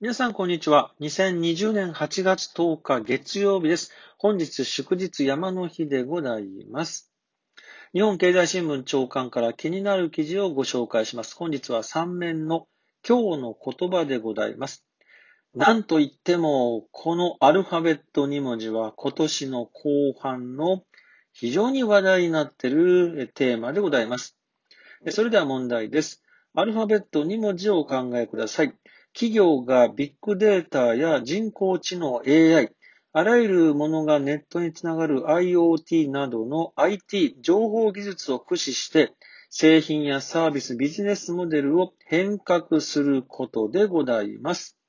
皆さん、こんにちは。2020年8月10日月曜日です。本日祝日山の日でございます。日本経済新聞長官から気になる記事をご紹介します。本日は3面の今日の言葉でございます。なんといっても、このアルファベット2文字は今年の後半の非常に話題になっているテーマでございます。それでは問題です。アルファベット2文字をお考えください。企業がビッグデータや人工知能 AI、あらゆるものがネットにつながる IoT などの IT、情報技術を駆使して製品やサービス、ビジネスモデルを変革することでございます。